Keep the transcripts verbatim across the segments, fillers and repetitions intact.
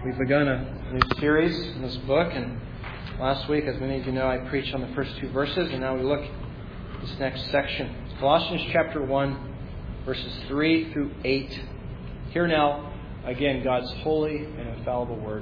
We've begun a new series in this book, and last week, as many of you know, I preached on the first two verses, and now we look at this next section. Colossians chapter one, verses three through eight. Hear now, again, God's holy and infallible word.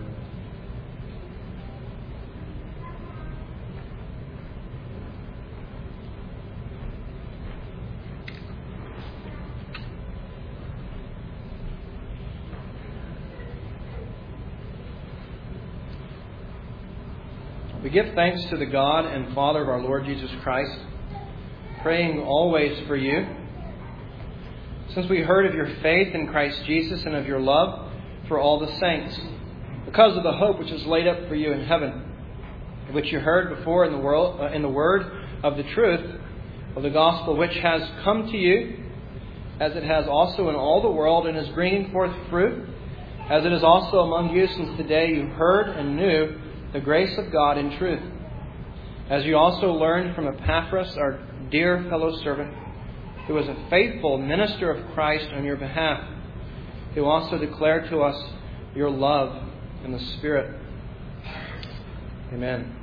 We give thanks to the God and Father of our Lord Jesus Christ, praying always for you. Since we heard of your faith in Christ Jesus and of your love for all the saints, because of the hope which is laid up for you in heaven, which you heard before in the world, uh, in the word of the truth of the gospel, which has come to you, as it has also in all the world, and is bringing forth fruit, as it is also among you since the day you heard and knew the grace of God in truth. As you also learned from Epaphras, our dear fellow servant, who was a faithful minister of Christ on your behalf, who also declared to us your love in the Spirit. Amen.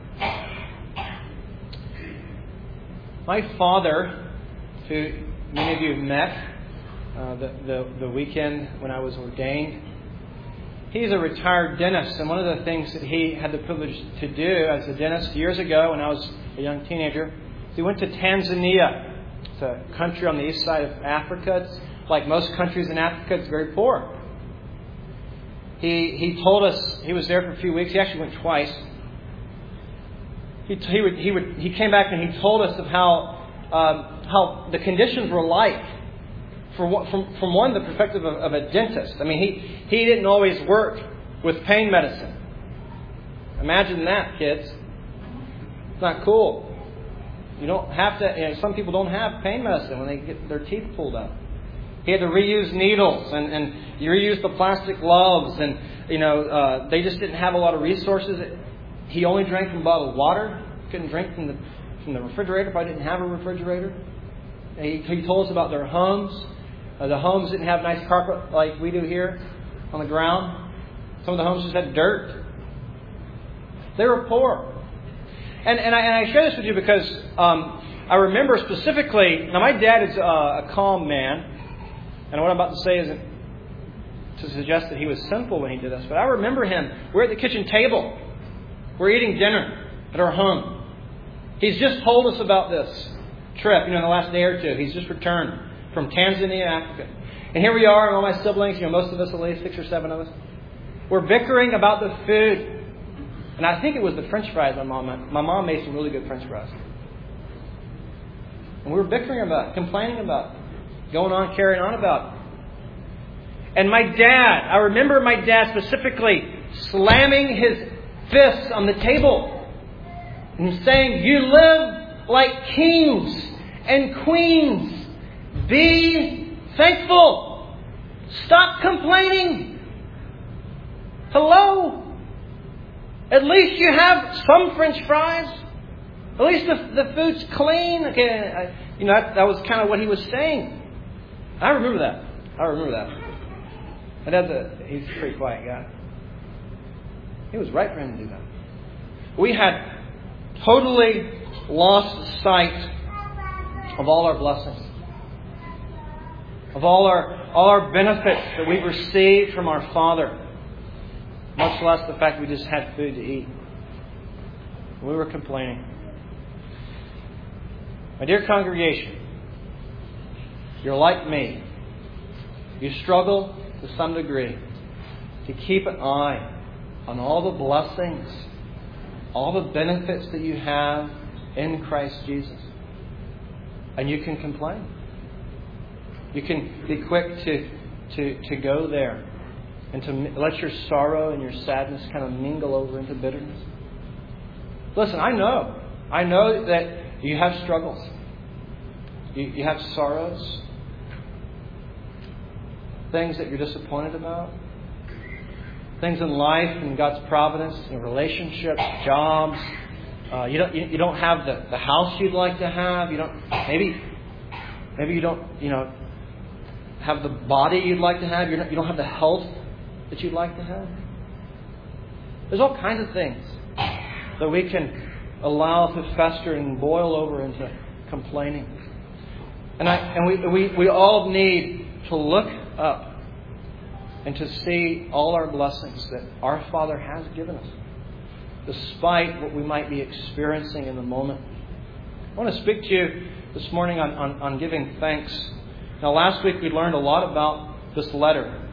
My father, who many of you have met uh, the, the, the weekend when I was ordained, he's a retired dentist, and one of the things that he had the privilege to do as a dentist years ago when I was a young teenager, he went to Tanzania. It's a country on the east side of Africa. It's like most countries in Africa, it's very poor. He he told us he was there for a few weeks. He actually went twice. He he would he would he came back and he told us of how um, how the conditions were like. From, from, from one, the perspective of, of a dentist. I mean, he, he didn't always work with pain medicine. Imagine that, kids. It's not cool. You don't have to, you know, some people don't have pain medicine when they get their teeth pulled out. He had to reuse needles and, and reuse the plastic gloves, and, you know, uh, they just didn't have a lot of resources. He only drank from bottled water. Couldn't drink from the, from the refrigerator, probably didn't have a refrigerator. He, he told us about their homes. Uh, the homes didn't have nice carpet like we do here on the ground. Some of the homes just had dirt. They were poor. And and I, and I share this with you because um, I remember specifically, now my dad is uh, a calm man. And what I'm about to say isn't to suggest that he was sinful when he did this. But I remember him. We're at the kitchen table. We're eating dinner at our home. He's just told us about this trip, you know, in the last day or two. He's just returned from Tanzania, Africa. And here we are, and all my siblings, you know, most of us, at least six or seven of us, we're bickering about the food. And I think it was the French fries my mom made. My mom made some really good French fries. And we were bickering about it, complaining about it, going on, carrying on about it. And my dad, I remember my dad specifically slamming his fists on the table and saying, "You live like kings and queens. Be thankful. Stop complaining. Hello? At least you have some French fries. At least the, the food's clean." Okay, I, you know that, that was kind of what he was saying. I remember that. I remember that. My dad's a he's a pretty quiet guy. It was right for him to do that. We had totally lost sight of all our blessings, of all our all our benefits that we've received from our Father, much less the fact we just had food to eat. We were complaining. My dear congregation, you're like me. You struggle to some degree to keep an eye on all the blessings, all the benefits that you have in Christ Jesus. And you can complain. You can be quick to, to, to go there and to let your sorrow and your sadness kind of mingle over into bitterness. Listen, I know. I know that you have struggles. You, you have sorrows. Things that you're disappointed about. Things in life and God's providence, in relationships, jobs. Uh, you don't you, you don't have the, the house you'd like to have. You don't maybe maybe you don't you know have the body you'd like to have. You're not, you don't have the health that you'd like to have. There's all kinds of things that we can allow to fester and boil over into complaining. And I and we, we, we all need to look up and to see all our blessings that our Father has given us, despite what we might be experiencing in the moment. I want to speak to you this morning on, on, on giving thanks. Now, last week we learned a lot about this letter.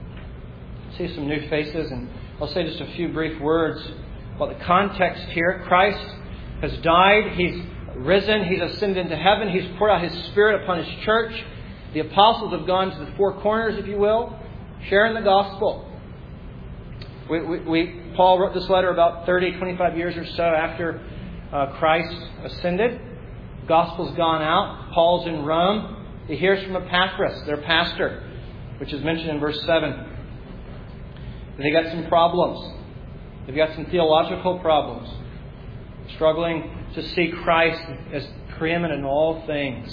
I see some new faces, and I'll say just a few brief words about the context here. Christ has died. He's risen. He's ascended into heaven. He's poured out His Spirit upon His church. The apostles have gone to the four corners, if you will, sharing the gospel. We, we, we Paul wrote this letter about thirty, twenty-five years or so after uh, Christ ascended. Gospel's gone out. Paul's in Rome. He hears from Epaphras, their pastor, which is mentioned in verse seven. They got some problems. They've got some theological problems. Struggling to see Christ as preeminent in all things.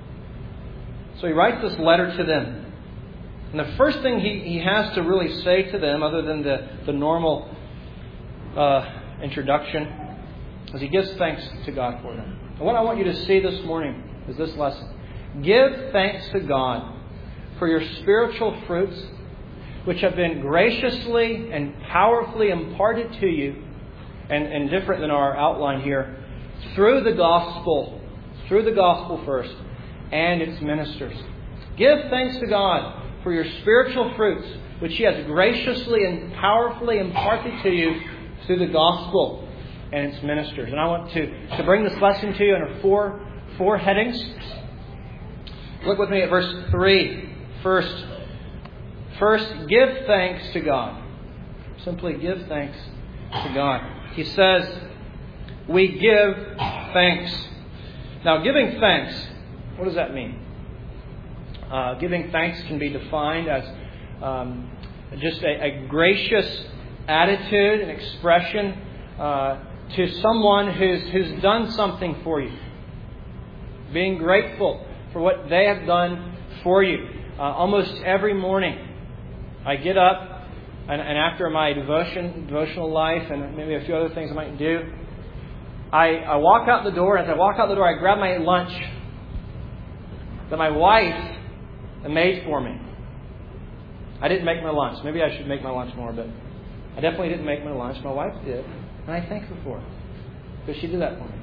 So he writes this letter to them. And the first thing he, he has to really say to them, other than the, the normal uh, introduction, is he gives thanks to God for them. And what I want you to see this morning is this lesson. Give thanks to God for your spiritual fruits, which have been graciously and powerfully imparted to you, and, and different than our outline here, through the gospel, through the gospel first, and its ministers. Give thanks to God for your spiritual fruits, which He has graciously and powerfully imparted to you through the gospel and its ministers. And I want to, to bring this lesson to you under four, four headings. Look with me at verse three. First, first, give thanks to God. Simply give thanks to God. He says, we give thanks. Now, giving thanks, what does that mean? Uh, giving thanks can be defined as um, just a, a gracious attitude and expression uh, to someone who's, who's done something for you. Being grateful for what they have done for you. Uh, almost every morning, I get up, and, and after my devotion, devotional life, and maybe a few other things I might do, I, I walk out the door. And as I walk out the door, I grab my lunch that my wife made for me. I didn't make my lunch. Maybe I should make my lunch more, but I definitely didn't make my lunch. My wife did, and I thank her for it because she did that for me.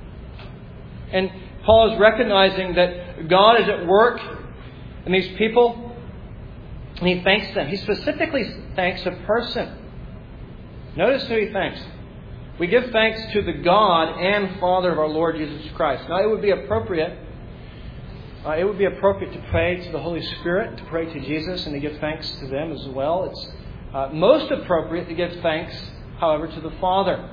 And Paul is recognizing that God is at work in these people, and he thanks them. He specifically thanks a person. Notice who he thanks. We give thanks to the God and Father of our Lord Jesus Christ. Now, it would be appropriate, uh, it would be appropriate to pray to the Holy Spirit, to pray to Jesus, and to give thanks to them as well. It's uh, most appropriate to give thanks, however, to the Father.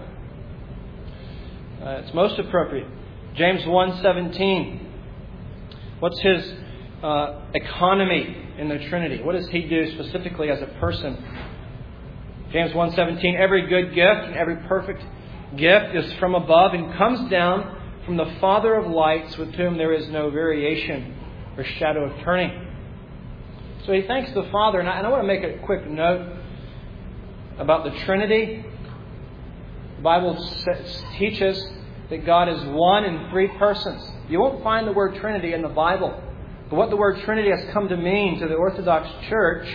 Uh, it's most appropriate. James one seventeen. What's his uh, economy in the Trinity? What does He do specifically as a person? James one seventeen. Every good gift and every perfect gift is from above and comes down from the Father of lights, with whom there is no variation or shadow of turning. So he thanks the Father. And I, and I want to make a quick note about the Trinity. The Bible says, teaches that God is one in three persons. You won't find the word Trinity in the Bible. But what the word Trinity has come to mean to the Orthodox Church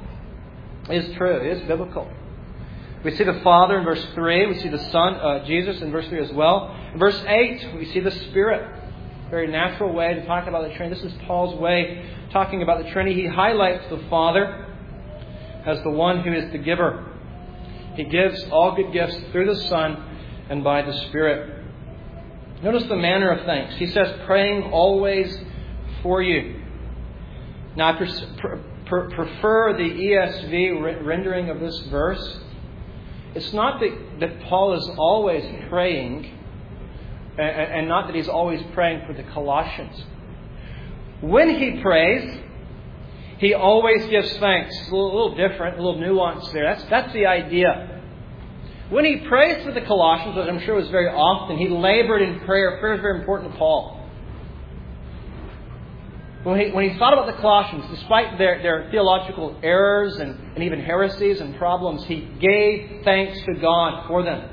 is true. It is biblical. We see the Father in verse three. We see the Son, uh, Jesus, in verse three as well. In verse eight, we see the Spirit. Very natural way to talk about the Trinity. This is Paul's way talking about the Trinity. He highlights the Father as the one who is the giver. He gives all good gifts through the Son and by the Spirit. Notice the manner of thanks. He says, praying always for you. Now, I pre- pre- prefer the E S V re- rendering of this verse. It's not that, that Paul is always praying, and, and not that he's always praying for the Colossians. When he prays, he always gives thanks. It's a little, a little different, a little nuance there. That's, that's the idea. When he prays for the Colossians, which I'm sure was very often, he labored in prayer. Prayer is very important to Paul. When he, when he thought about the Colossians, despite their, their theological errors and, and even heresies and problems, he gave thanks to God for them.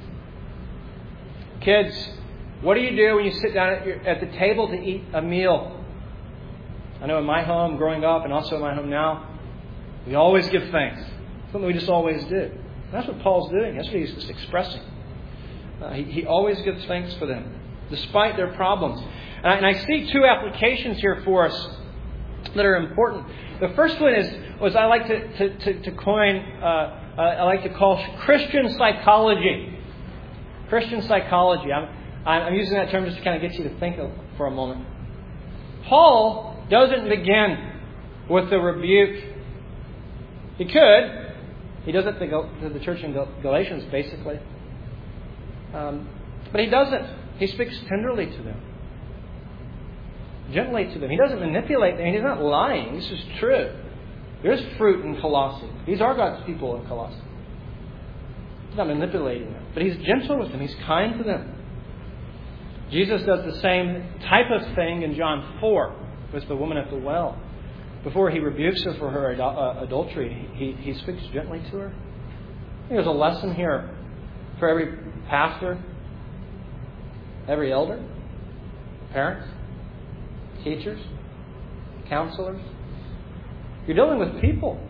Kids, what do you do when you sit down at, your, at the table to eat a meal? I know in my home growing up and also in my home now, we always give thanks. Something we just always do. That's what Paul's doing. That's what he's just expressing. Uh, he, he always gives thanks for them, despite their problems. And I, and I see two applications here for us that are important. The first one is was I like to to, to, to coin. Uh, uh, I like to call Christian psychology. Christian psychology. I'm I'm using that term just to kind of get you to think for a moment. Paul doesn't begin with the rebuke. He could. He does it to the church in Galatians, basically. Um, but he doesn't. He speaks tenderly to them. Gently to them. He doesn't manipulate them. He's not lying. This is true. There's fruit in Colossae. These are God's people in Colossae. He's not manipulating them. But he's gentle with them. He's kind to them. Jesus does the same type of thing in John four with the woman at the well. Before he rebukes her for her adultery, he, he speaks gently to her. I think there's a lesson here for every pastor, every elder, parents, teachers, counselors. You're dealing with people.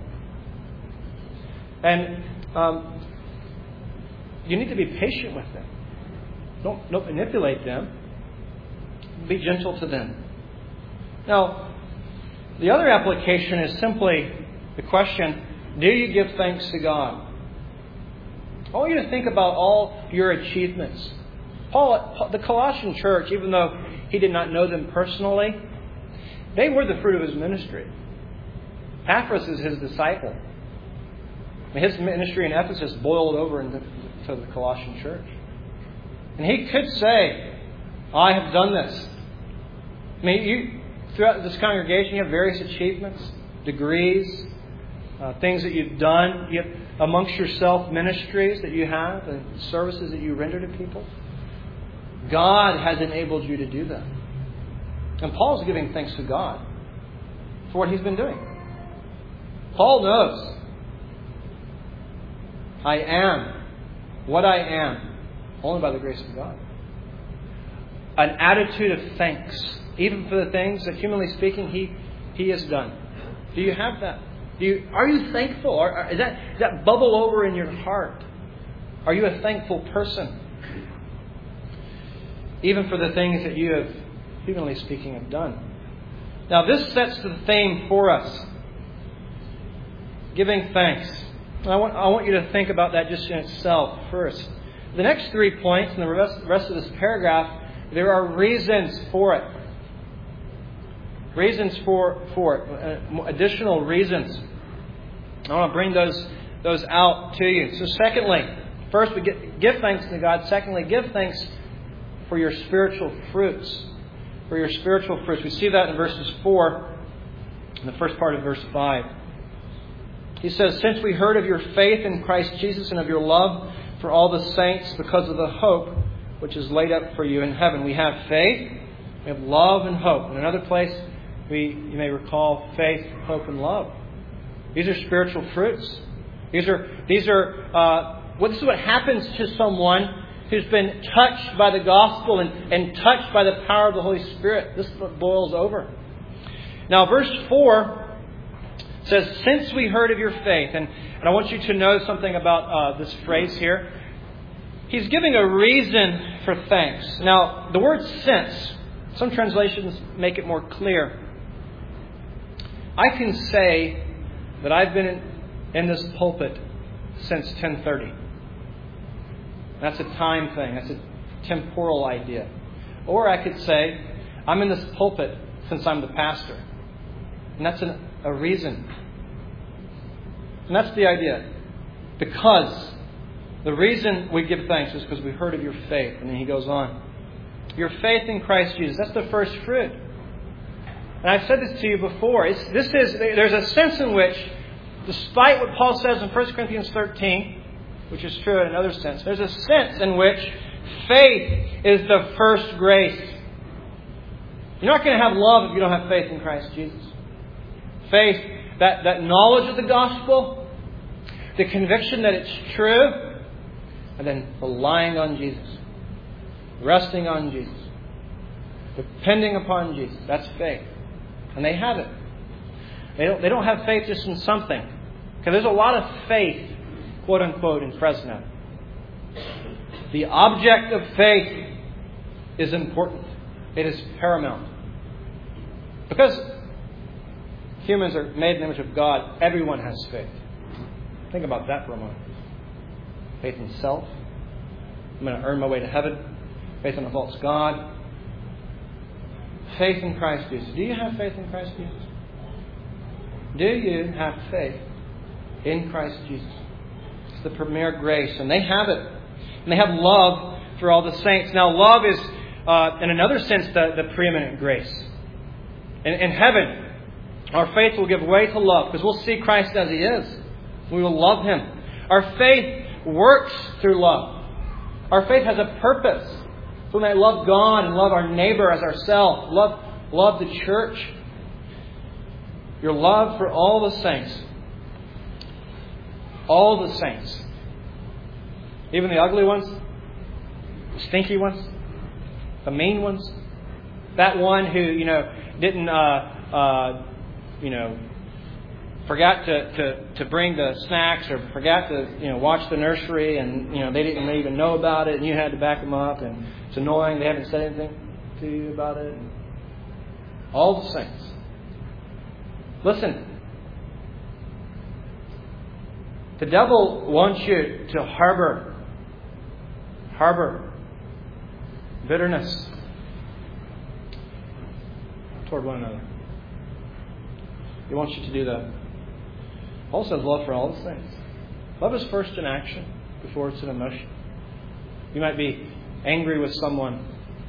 And um, you need to be patient with them. Don't, don't manipulate them. Be gentle to them. Now, the other application is simply the question, do you give thanks to God? I want you to think about all your achievements. Paul, the Colossian church, even though he did not know them personally, they were the fruit of his ministry. Epaphras is his disciple. His ministry in Ephesus boiled over into the Colossian church. And he could say, I have done this. I mean, you... Throughout this congregation, you have various achievements, degrees, uh, things that you've done. You have amongst yourself ministries that you have and services that you render to people. God has enabled you to do that. And Paul's giving thanks to God for what he's been doing. Paul knows, I am what I am only by the grace of God. An attitude of thanks. Even for the things that, humanly speaking, he he has done. Do you have that? Do you are you thankful? Or, or, is that does that bubble over in your heart? Are you a thankful person? Even for the things that you have, humanly speaking, have done. Now, this sets the theme for us. Giving thanks. I want I want you to think about that just in itself first. The next three points in the rest, rest of this paragraph, there are reasons for it. Reasons for for it. Uh, additional reasons. I want to bring those those out to you. So secondly, first we get, give thanks to God. Secondly, give thanks for your spiritual fruits. For your spiritual fruits. We see that in verses four, in the first part of verse five. He says, since we heard of your faith in Christ Jesus and of your love for all the saints because of the hope which is laid up for you in heaven. We have faith, we have love and hope. In another place, we you may recall faith, hope, and love. These are spiritual fruits. These are these are uh, well, this is what happens to someone who's been touched by the gospel and, and touched by the power of the Holy Spirit. This is what boils over. Now, verse four says, since we heard of your faith, and, and I want you to know something about uh, this phrase here. He's giving a reason for thanks. Now, the word since, some translations make it more clear. I can say that I've been in, in this pulpit since ten thirty. That's a time thing. That's a temporal idea. Or I could say, I'm in this pulpit since I'm the pastor. And that's an, a reason. And that's the idea. Because the reason we give thanks is because we heard of your faith. And then he goes on. Your faith in Christ Jesus. That's the first fruit. And I've said this to you before. It's, this is there's a sense in which, despite what Paul says in First Corinthians thirteen, which is true in another sense, there's a sense in which faith is the first grace. You're not going to have love if you don't have faith in Christ Jesus. Faith, that, that knowledge of the gospel, the conviction that it's true, and then relying on Jesus. Resting on Jesus. Depending upon Jesus. That's faith. And they have it. They don't, they don't have faith just in something. Because there's a lot of faith, quote unquote, in Fresno. The object of faith is important. It is paramount. Because humans are made in the image of God, everyone has faith. Think about that for a moment. Faith in self. I'm going to earn my way to heaven. Faith in a false God. Faith in Christ Jesus. Do you have faith in Christ Jesus? Do you have faith in Christ Jesus? It's the premier grace. And they have it. And they have love for all the saints. Now, love is, uh, in another sense, the, the preeminent grace. In, in heaven, our faith will give way to love because we'll see Christ as He is. We will love Him. Our faith works through love. Our faith has a purpose. So we may love God and love our neighbor as ourselves. Love, love the church. Your love for all the saints. All the saints. Even the ugly ones. The stinky ones. The mean ones. That one who, you know, didn't, uh, uh, you know, forgot to, to, to bring the snacks or forgot to, you know, watch the nursery and, you know, they didn't even know about it and you had to back them up and it's annoying. They haven't said anything to you about it. All the saints. Listen. The devil wants you to harbor, harbor bitterness toward one another. He wants you to do that. Paul says love for all the saints. Love is first in action before it's an emotion. You might be angry with someone.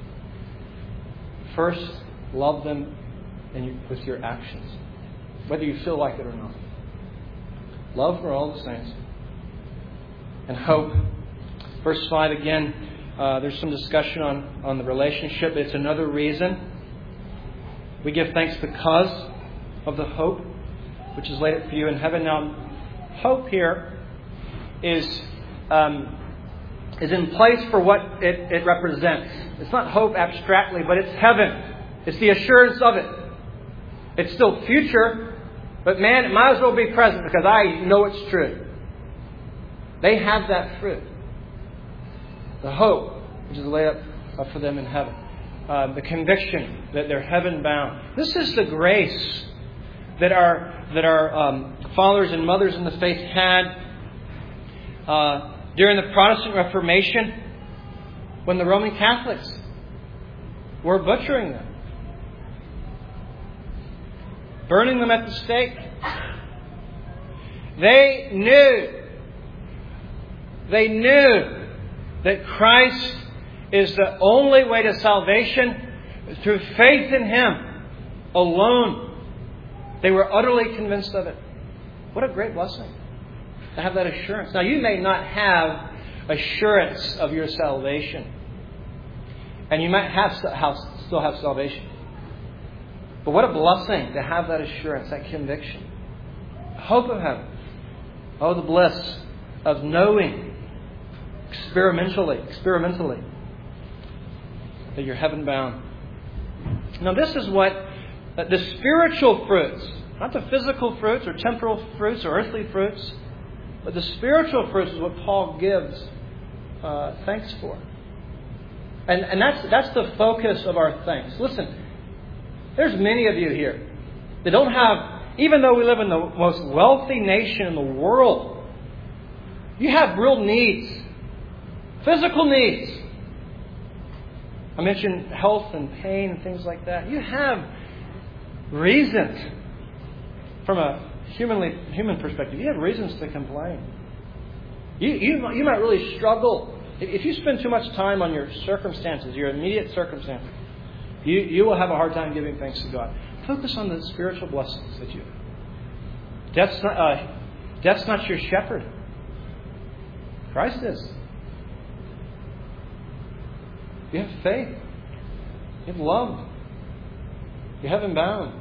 First, love them in your, with your actions, whether you feel like it or not. Love for all the saints. And hope. Verse five again, uh, there's some discussion on, on the relationship. It's another reason. We give thanks because of the hope which is laid up for you in heaven. Now, hope here is um, is in place for what it, it represents. It's not hope abstractly, but it's heaven. It's the assurance of it. It's still future, but man, it might as well be present because I know it's true. They have that fruit. The hope which is laid up for them in heaven. Uh, the conviction that they're heaven bound. This is the grace that our that our um, fathers and mothers in the faith had uh, during the Protestant Reformation, when the Roman Catholics were butchering them, burning them at the stake. They knew, they knew that Christ is the only way to salvation through faith in Him alone. They were utterly convinced of it. What a great blessing to have that assurance. Now, you may not have assurance of your salvation. And you might have still have salvation. But what a blessing to have that assurance, that conviction. Hope of heaven. Oh, the bliss of knowing experimentally, experimentally that you're heaven bound. Now, this is what the spiritual fruits, not the physical fruits or temporal fruits or earthly fruits, but the spiritual fruits is what Paul gives uh, thanks for. And, and that's, that's the focus of our thanks. Listen, there's many of you here that don't have, even though we live in the most wealthy nation in the world, you have real needs, physical needs. I mentioned health and pain and things like that. You have reasons, from a humanly human perspective, you have reasons to complain. You, you, you might really struggle. If you spend too much time on your circumstances, your immediate circumstances, you, you will have a hard time giving thanks to God. Focus on the spiritual blessings that you have. Death's not, uh, death's not your shepherd. Christ is. You have faith. You have love. You're heaven bound.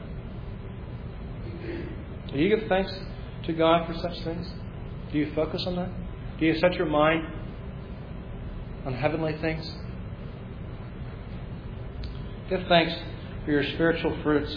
Do you give thanks to God for such things? Do you focus on that? Do you set your mind on heavenly things? Give thanks for your spiritual fruits.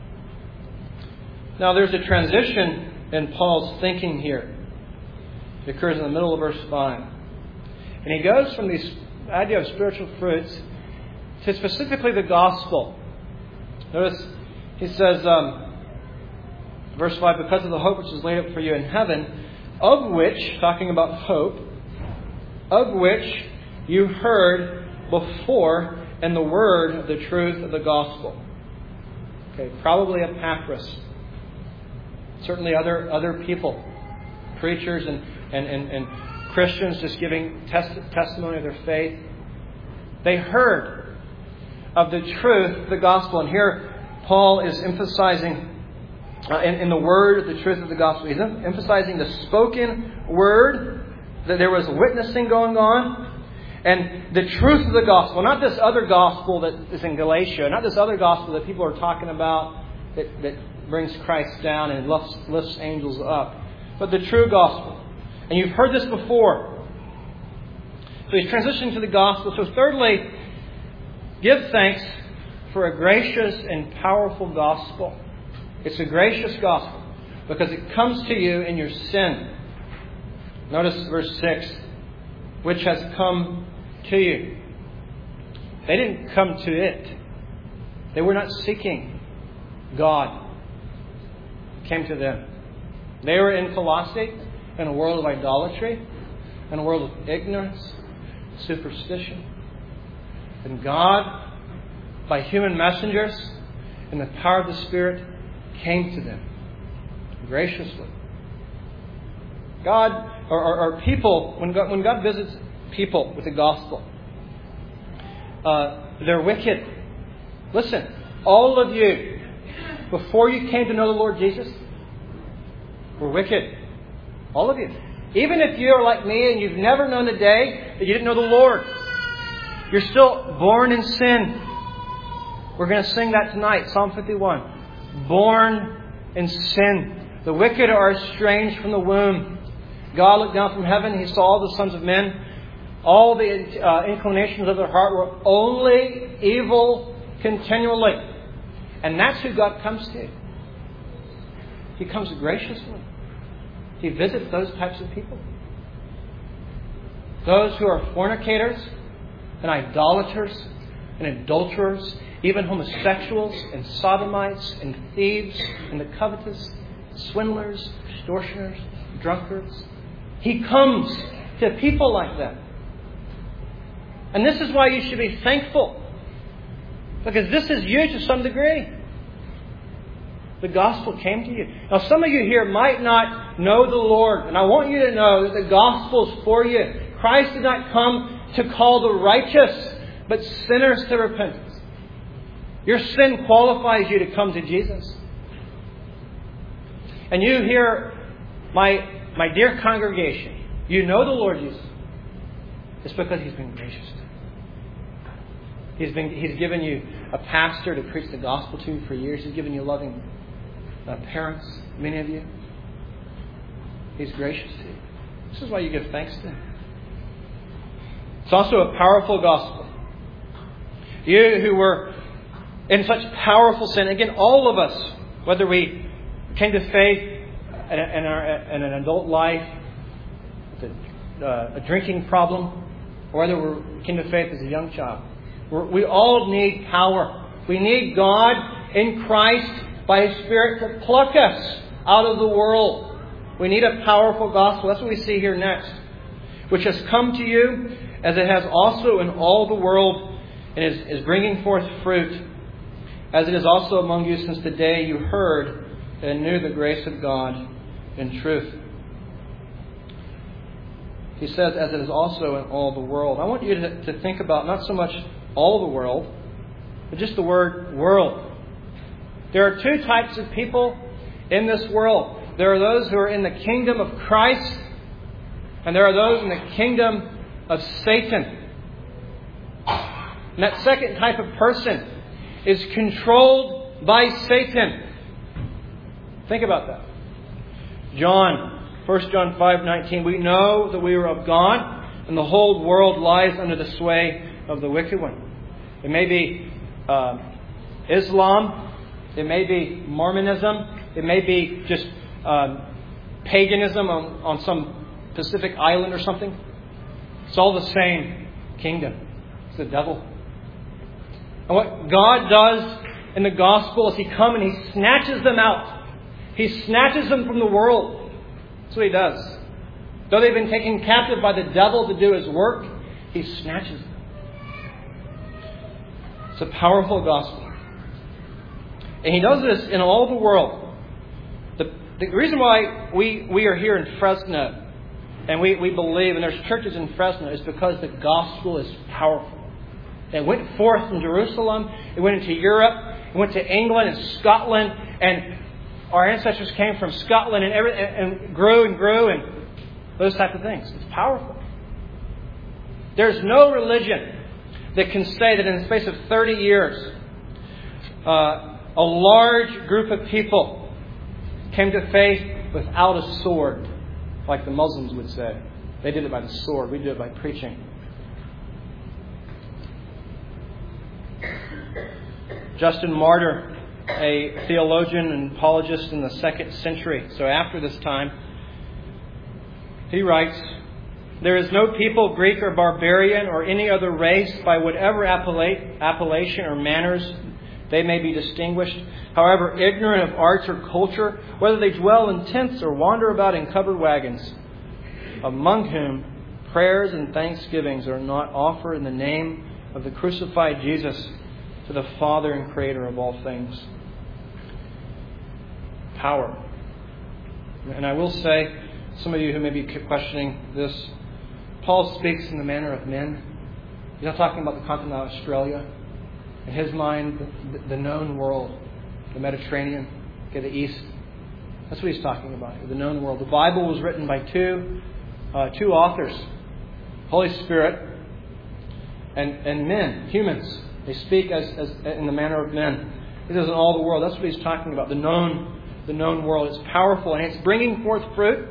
Now there's a transition in Paul's thinking here. It occurs in the middle of verse five. And he goes from this idea of spiritual fruits to specifically the gospel. Notice he says, um, verse five, because of the hope which is laid up for you in heaven, of which, talking about hope, of which you heard before in the word of the truth of the gospel. Okay, probably Epaphras. Certainly other other people, preachers and, and, and, and Christians just giving test, testimony of their faith. They heard of the truth of the gospel. And here Paul is emphasizing uh, in, in the word the truth of the gospel. He's emphasizing the spoken word, that there was witnessing going on. And the truth of the gospel, not this other gospel that is in Galatia, not this other gospel that people are talking about that, that brings Christ down and lifts, lifts angels up, but the true gospel. And you've heard this before. So he's transitioning to the gospel. So thirdly, give thanks for a gracious and powerful gospel. It's a gracious gospel because it comes to you in your sin. Notice verse six, which has come to you. They didn't come to it. They were not seeking God. It came to them. They were in Colossae, in a world of idolatry, in a world of ignorance, superstition. And God, by human messengers, in the power of the Spirit, came to them graciously. God, or, or, or people, when God, when God visits people with the gospel, uh, they're wicked. Listen, all of you, before you came to know the Lord Jesus, were wicked. All of you. Even if you are like me and you've never known the day that you didn't know the Lord, you're still born in sin. We're going to sing that tonight, Psalm fifty-one. Born in sin. The wicked are estranged from the womb. God looked down from heaven. He saw all the sons of men. All the uh, inclinations of their heart were only evil continually. And that's who God comes to. He comes graciously. He visits those types of people. Those who are fornicators and idolaters and adulterers, even homosexuals and sodomites and thieves and the covetous, swindlers, extortioners, drunkards. He comes to people like that. And this is why you should be thankful. Because this is you to some degree. The gospel came to you. Now some of you here might not know the Lord. And I want you to know that the gospel is for you. Christ did not come to call the righteous, but sinners to repentance. Your sin qualifies you to come to Jesus. And you here, my, my dear congregation, you know the Lord Jesus. It's because He's been gracious to you. He's been, He's given you a pastor to preach the gospel to you for years. He's given you loving uh, parents, many of you. He's gracious to you. This is why you give thanks to Him. It's also a powerful gospel. You who were in such powerful sin, again, all of us, whether we came to faith in, in, our, in an adult life, with a, uh, a drinking problem, or whether we came to faith as a young child, we're, we all need power. We need God in Christ by His Spirit to pluck us out of the world. We need a powerful gospel. That's what we see here next. Which has come to you as it has also in all the world and is, is bringing forth fruit, as it is also among you since the day you heard and knew the grace of God in truth. He says, as it is also in all the world. I want you to, to think about not so much all the world, but just the word world. There are two types of people in this world. There are those who are in the kingdom of Christ, and there are those in the kingdom of Satan. And that second type of person is controlled by Satan. Think about that. John, First John five nineteen, we know that we are of God, and the whole world lies under the sway of the wicked one. It may be uh, Islam, it may be Mormonism, it may be just um, paganism on, on some Pacific island or something. It's all the same kingdom. It's the devil. And what God does in the gospel is He comes and He snatches them out. He snatches them from the world. That's what He does. Though they've been taken captive by the devil to do His work, He snatches them. It's a powerful gospel. And He does this in all the world. The, the reason why we, we are here in Fresno and we, we believe, and there's churches in Fresno, is because the gospel is powerful. It went forth from Jerusalem. It went into Europe. It went to England and Scotland. And our ancestors came from Scotland and, every, and, and grew and grew and those type of things. It's powerful. There's no religion that can say that in the space of thirty years, uh, a large group of people came to faith without a sword, like the Muslims would say. They did it by the sword. We do it by preaching. Justin Martyr, a theologian and apologist in the second century, so after this time, he writes, "There is no people, Greek or barbarian or any other race, by whatever appellation or manners they may be distinguished, however ignorant of arts or culture, whether they dwell in tents or wander about in covered wagons, among whom prayers and thanksgivings are not offered in the name of the crucified Jesus to the Father and Creator of all things." Power. And I will say, some of you who may be questioning this, Paul speaks in the manner of men. He's not talking about the continent of Australia. In his mind, the, the known world, the Mediterranean, okay, the East. That's what he's talking about, the known world. The Bible was written by two uh, two authors, Holy Spirit and, and men, humans. They speak as, as in the manner of men. He says in all the world. That's what he's talking about. The known, the known world. It's powerful and it's bringing forth fruit.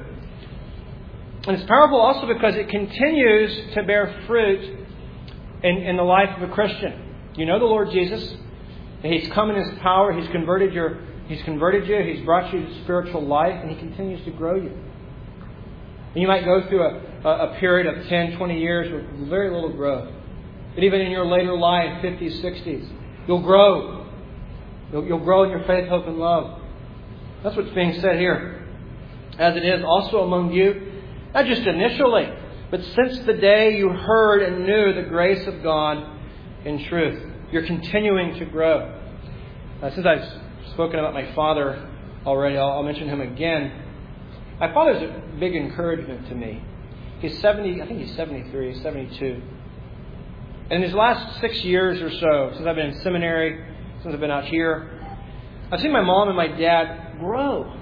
And it's powerful also because it continues to bear fruit in, in the life of a Christian. You know the Lord Jesus. He's come in His power. He's converted your. He's converted you. He's brought you to spiritual life, and He continues to grow you. And you might go through a, a, a period of ten, twenty years with very little growth. But even in your later life, fifties, sixties, you'll grow. You'll, you'll grow in your faith, hope, and love. That's what's being said here. As it is also among you, not just initially, but since the day you heard and knew the grace of God in truth. You're continuing to grow. Uh, since I've spoken about my father already, I'll, I'll mention him again. My father's a big encouragement to me. He's seventy, I think he's seventy-three, seventy-two. In his last six years or so, since I've been in seminary, since I've been out here, I've seen my mom and my dad grow.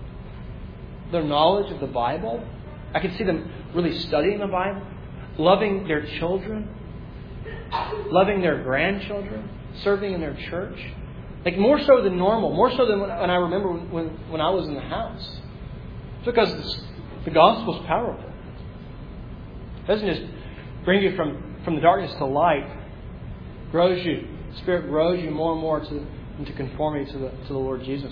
Their knowledge of the Bible. I can see them really studying the Bible, loving their children, loving their grandchildren, serving in their church. Like more so than normal, more so than when I remember when, when I was in the house. It's because this, the gospel is powerful. It doesn't just bring you from, from the darkness to light. It grows you. The Spirit grows you more and more to, into conformity to the, to the Lord Jesus.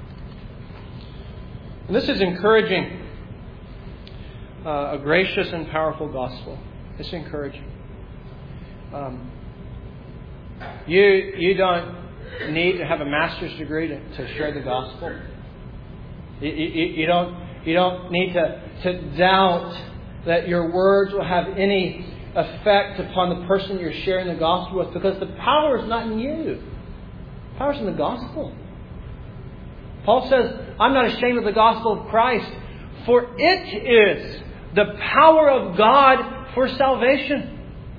And this is encouraging. Uh, a gracious and powerful gospel. It's encouraging. Um, you you don't need to have a master's degree to, to share the gospel. You, you, you don't you don't need to, to doubt that your words will have any effect upon the person you're sharing the gospel with, because the power is not in you. The power is in the gospel. Paul says, "I'm not ashamed of the gospel of Christ, for it is the power of God for salvation."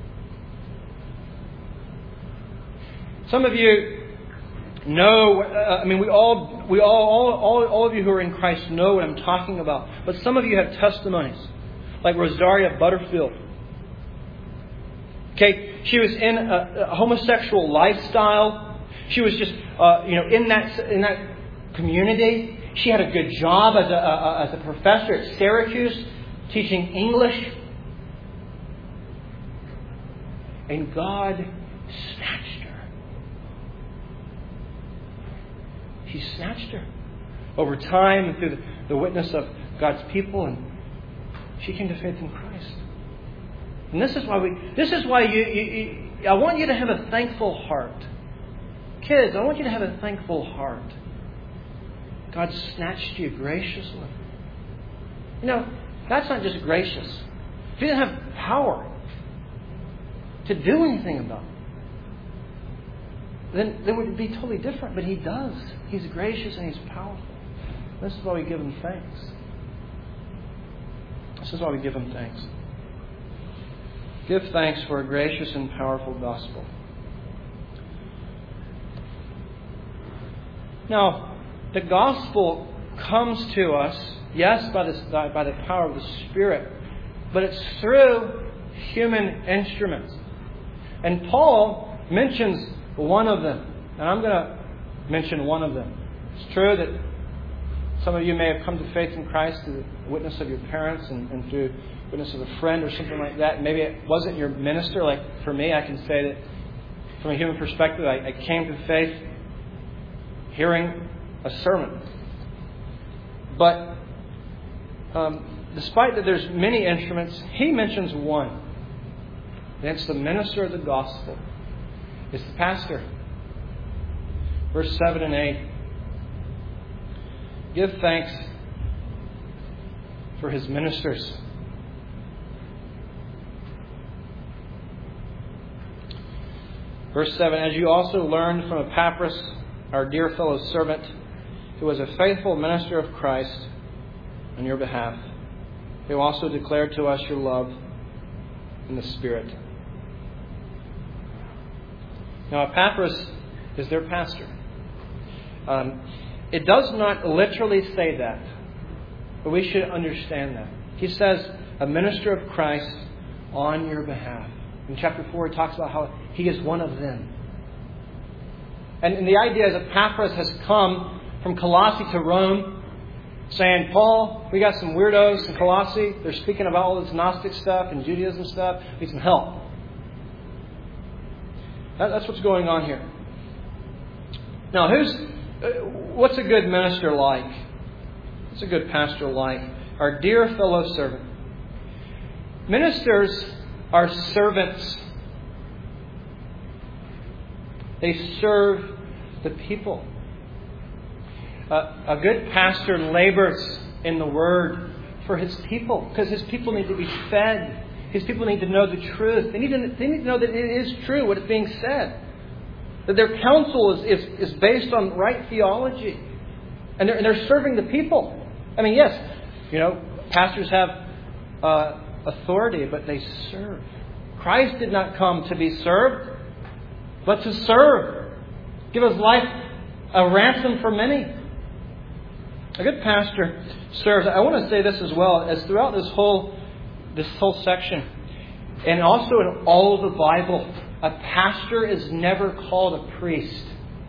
Some of you know, uh, I mean, we all, we all, all, all, all of you who are in Christ know what I'm talking about. But some of you have testimonies, like Rosaria Butterfield. Okay, she was in a, a homosexual lifestyle. She was just, uh, you know, in that in that community. She had a good job as a, a as a professor at Syracuse, teaching English. And God snatched her. He snatched her over time and through the, the witness of God's people, and she came to faith in Christ. And this is why we. This is why you, you, you. I want you to have a thankful heart, kids. I want you to have a thankful heart. God snatched you graciously. You know, that's not just gracious. If He didn't have power to do anything about it, then, then it would be totally different. But He does. He's gracious and He's powerful. This is why we give Him thanks. This is why we give Him thanks. Give thanks for a gracious and powerful gospel. Now, the gospel comes to us, yes, by the, by the power of the Spirit, but it's through human instruments. And Paul mentions one of them. And I'm going to mention one of them. It's true that some of you may have come to faith in Christ through the witness of your parents and, and through the witness of a friend or something like that. Maybe it wasn't your minister. Like for me, I can say that from a human perspective, I, I came to faith hearing a sermon. But um, despite that there's many instruments, he mentions one. And it's the minister of the gospel. It's the pastor. Verse seven and eight. Give thanks for his ministers. Verse seven. As you also learned from Epaphras, our dear fellow servant, who was a faithful minister of Christ on your behalf, who also declared to us your love in the Spirit. Now, Epaphras is their pastor. Um, it does not literally say that, but we should understand that. He says, a minister of Christ on your behalf. In chapter four, he talks about how he is one of them. And, and the idea is that Epaphras has come from Colossae to Rome, saying, Paul, we got some weirdos in Colossae. They're speaking about all this Gnostic stuff and Judaism stuff. We need some help. That, that's what's going on here. Now, who's uh, what's a good minister like? What's a good pastor like? Our dear fellow servant. Ministers are servants. They serve the people. Uh, a good pastor labors in the Word for his people, because his people need to be fed. His people need to know the truth. They need to, they need to know that it is true what is being said. That their counsel is, is, is based on right theology. And they're, and they're serving the people. I mean, yes, you know, pastors have uh, authority, but they serve. Christ did not come to be served, but to serve. Give His life a ransom for many. A good pastor serves. I want to say this as well, as throughout this whole this whole section, and also in all of the Bible, a pastor is never called a priest.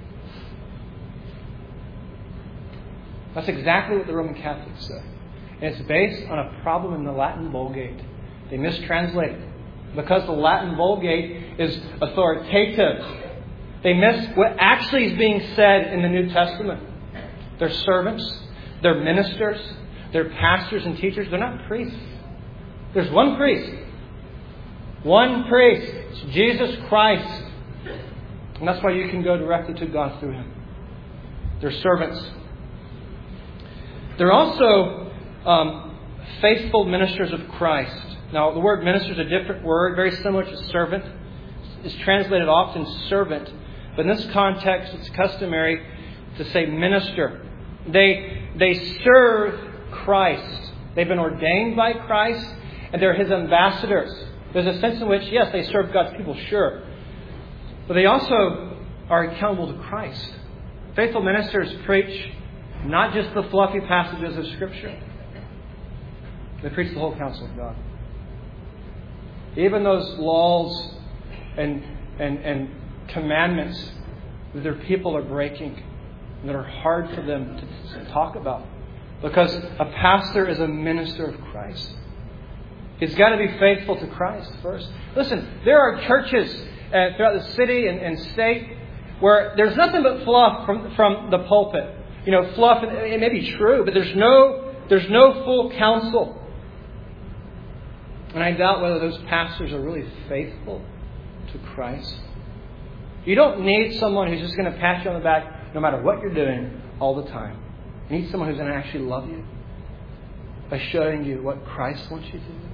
That's exactly what the Roman Catholics say. And it's based on a problem in the Latin Vulgate. They mistranslate it. Because the Latin Vulgate is authoritative, they miss what actually is being said in the New Testament. They're servants, they're ministers, they're pastors and teachers. They're not priests. There's one priest. One priest. It's Jesus Christ. And that's why you can go directly to God through Him. They're servants. They're also um, faithful ministers of Christ. Now, the word minister is a different word, very similar to servant. It's translated often servant. But in this context, it's customary to say minister. They, they serve Christ. They've been ordained by Christ, and they're His ambassadors. There's a sense in which, yes, they serve God's people, sure. But they also are accountable to Christ. Faithful ministers preach not just the fluffy passages of Scripture. They preach the whole counsel of God. Even those laws and, and, and commandments that their people are breaking and that are hard for them to, to talk about. Because a pastor is a minister of Christ. He's got to be faithful to Christ first. Listen, there are churches uh, throughout the city and, and state where there's nothing but fluff from, from the pulpit. You know, fluff, and it may be true, but there's no, there's no full counsel. And I doubt whether those pastors are really faithful to Christ. You don't need someone who's just going to pat you on the back no matter what you're doing all the time. You need someone who's going to actually love you by showing you what Christ wants you to do.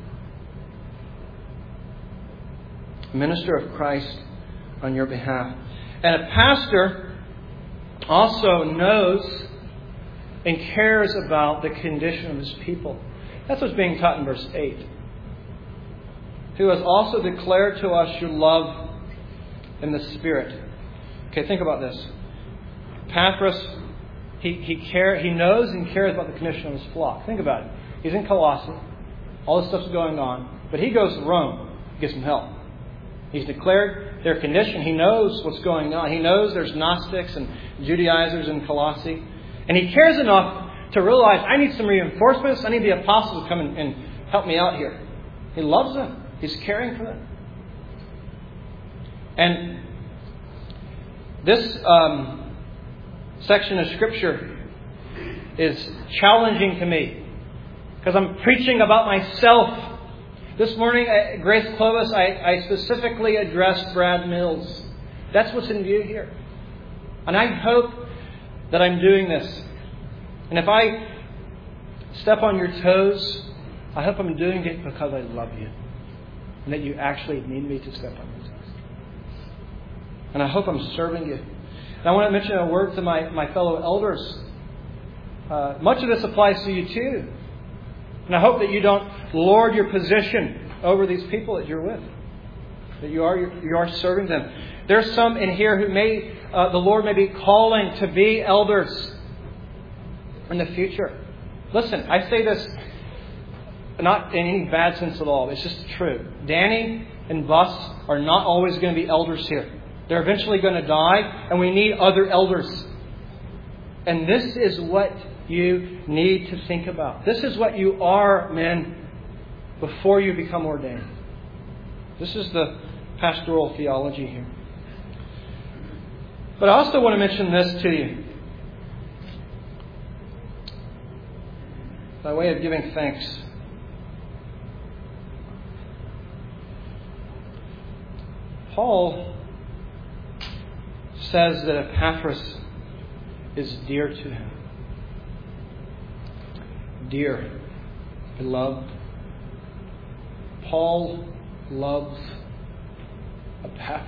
A minister of Christ on your behalf. And a pastor also knows and cares about the condition of his people. That's what's being taught in verse eight. Who has also declared to us your love in the Spirit. Okay, think about this. Epaphras, he he care he knows and cares about the condition of his flock. Think about it. He's in Colossae. All this stuff's going on. But he goes to Rome to get some help. He's declared their condition. He knows what's going on. He knows there's Gnostics and Judaizers in Colossae. And he cares enough to realize, I need some reinforcements. I need the apostles to come and, and help me out here. He loves them. He's caring for them. And this um, section of Scripture is challenging to me because I'm preaching about myself. This morning at Grace Clovis, I, I specifically addressed Brad Mills. That's what's in view here. And I hope that I'm doing this. And if I step on your toes, I hope I'm doing it because I love you. And that you actually need me to step on your toes. And I hope I'm serving you. And I want to mention a word to my, my fellow elders. Uh, much of this applies to you too. And I hope that you don't lord your position over these people that you're with. That you are you are serving them. There's some in here who may, uh, the Lord may be calling to be elders in the future. Listen, I say this not in any bad sense at all. It's just true. Danny and Bus are not always going to be elders here. They're eventually going to die, and we need other elders. And this is what you need to think about. This is what you are, men, before you become ordained. This is the pastoral theology here. But I also want to mention this to you. By way of giving thanks. Paul says that Epaphras is dear to him. Dear, beloved. Paul loves Epaphras.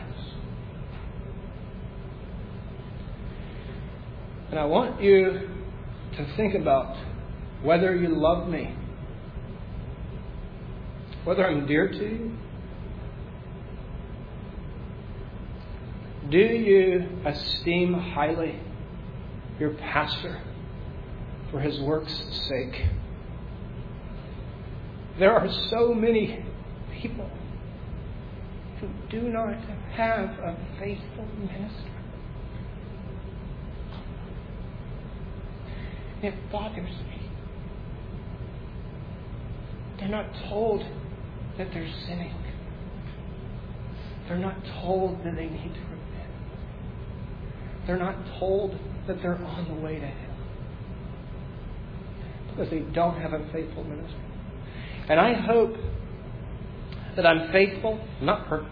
And I want you to think about whether you love me. Whether I'm dear to you. Do you esteem highly your pastor for his work's sake? There are so many people who do not have a faithful minister. It bothers me. They're not told that they're sinning. They're not told that they need to repent. They're not told that they're on the way to hell. Because they don't have a faithful minister. And I hope that I'm faithful, not perfect.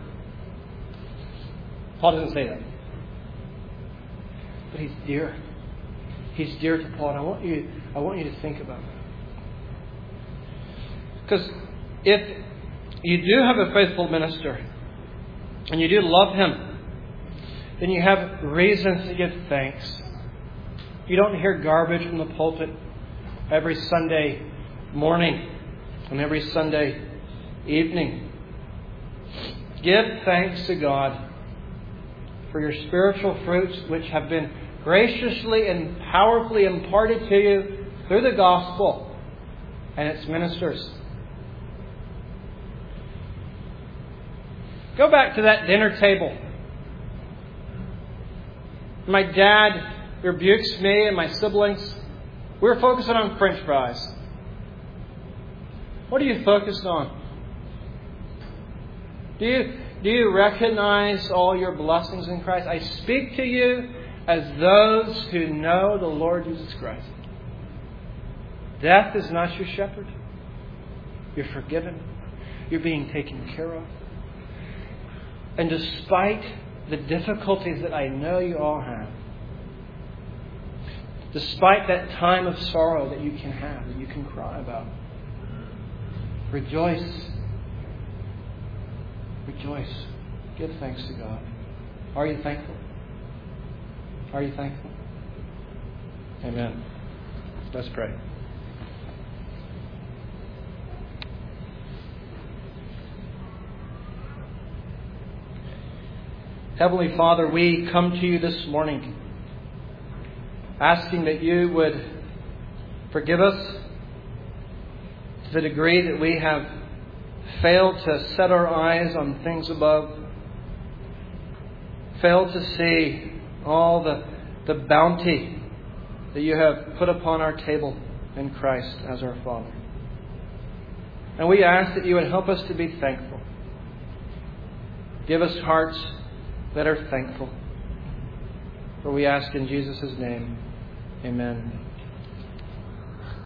Paul doesn't say that. But he's dear. He's dear to Paul. And I want you, I want you to think about that. Because if you do have a faithful minister, and you do love him, then you have reasons to give thanks. You don't hear garbage from the pulpit every Sunday morning and every Sunday evening. Give thanks to God for your spiritual fruits which have been graciously and powerfully imparted to you through the gospel and its ministers. Go back to that dinner table. My dad rebukes me and my siblings. We're focusing on French fries. What are you focused on? Do you, do you recognize all your blessings in Christ? I speak to you as those who know the Lord Jesus Christ. Death is not your shepherd. You're forgiven. You're being taken care of. And despite the difficulties that I know you all have, despite that time of sorrow that you can have, that you can cry about, rejoice. Rejoice. Give thanks to God. Are you thankful? Are you thankful? Amen. Let's pray. Heavenly Father, we come to you this morning asking that you would forgive us to the degree that we have failed to set our eyes on things above, failed to see all the, the bounty that you have put upon our table in Christ as our Father. And we ask that you would help us to be thankful. Give us hearts that are thankful. For we ask in Jesus' name, amen.